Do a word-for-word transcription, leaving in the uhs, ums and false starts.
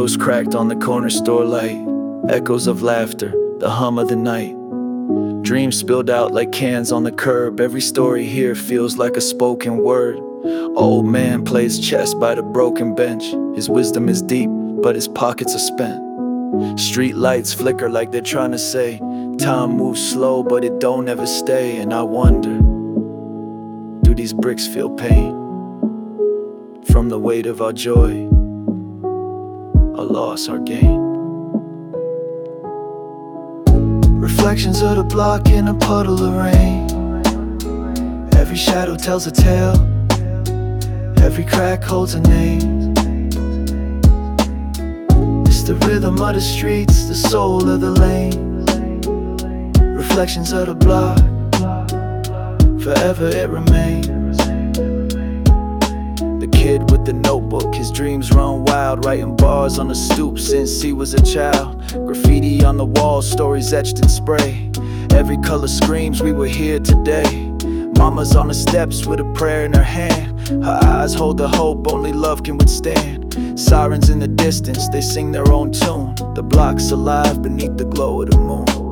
Windows cracked on the corner store light, echoes of laughter, the hum of the night. Dreams spilled out like cans on the curb. Every story here feels like a spoken word. Old man plays chess by the broken bench. His wisdom is deep, but his pockets are spent. Street lights flicker like they're trying to say, time moves slow, but it don't ever stay. And I wonder, do these bricks feel pain from the weight of our joy, our loss, our gain? Reflections of the block in a puddle of rain. Every shadow tells a tale, every crack holds a name. It's the rhythm of the streets, the soul of the lane. Reflections of the block, forever it remains. The kid with the notebook, his dreams run wild, writing bars on the stoop since he was a child. Graffiti on the walls, stories etched in spray. Every color screams we were here today. Mama's on the steps with a prayer in her hand. Her eyes hold the hope only love can withstand. Sirens in the distance, they sing their own tune. The block's alive beneath the glow of the moon.